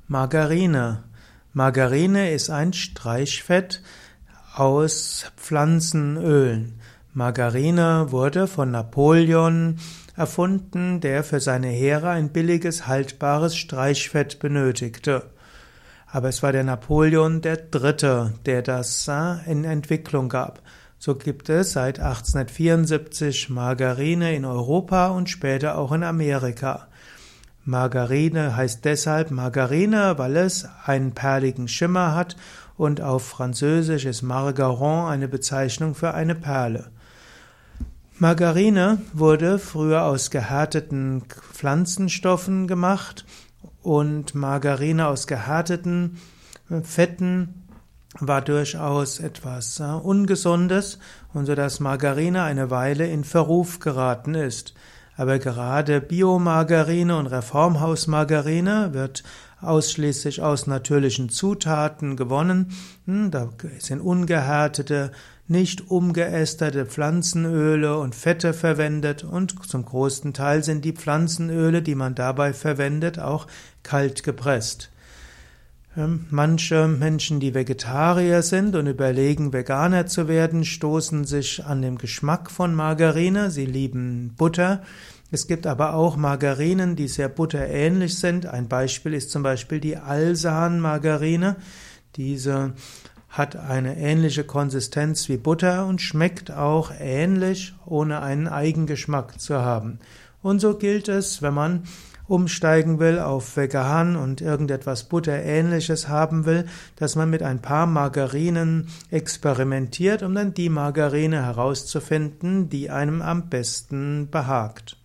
Margarine. Margarine ist ein Streichfett aus Pflanzenölen. Margarine wurde von Napoleon erfunden, der für seine Heere ein billiges, haltbares Streichfett benötigte. Aber es war der Napoleon III., der das in Entwicklung gab. So gibt es seit 1874 Margarine in Europa und später auch in Amerika. Margarine heißt deshalb Margarine, weil es einen perligen Schimmer hat und auf Französisch ist Margaron eine Bezeichnung für eine Perle. Margarine wurde früher aus gehärteten Pflanzenstoffen gemacht und Margarine aus gehärteten Fetten war durchaus etwas Ungesundes und so dass Margarine eine Weile in Verruf geraten ist. Aber gerade Biomargarine und Reformhausmargarine wird ausschließlich aus natürlichen Zutaten gewonnen. Da sind ungehärtete, nicht umgeästerte Pflanzenöle und Fette verwendet und zum großen Teil sind die Pflanzenöle, die man dabei verwendet, auch kalt gepresst. Manche Menschen, die Vegetarier sind und überlegen, Veganer zu werden, stoßen sich an dem Geschmack von Margarine. Sie lieben Butter. Es gibt aber auch Margarinen, die sehr butterähnlich sind. Ein Beispiel ist zum Beispiel die Alsan-Margarine. Diese hat eine ähnliche Konsistenz wie Butter und schmeckt auch ähnlich, ohne einen Eigengeschmack zu haben. Und so gilt es, wenn man umsteigen will auf vegan und irgendetwas Butterähnliches haben will, dass man mit ein paar Margarinen experimentiert, um dann die Margarine herauszufinden, die einem am besten behagt.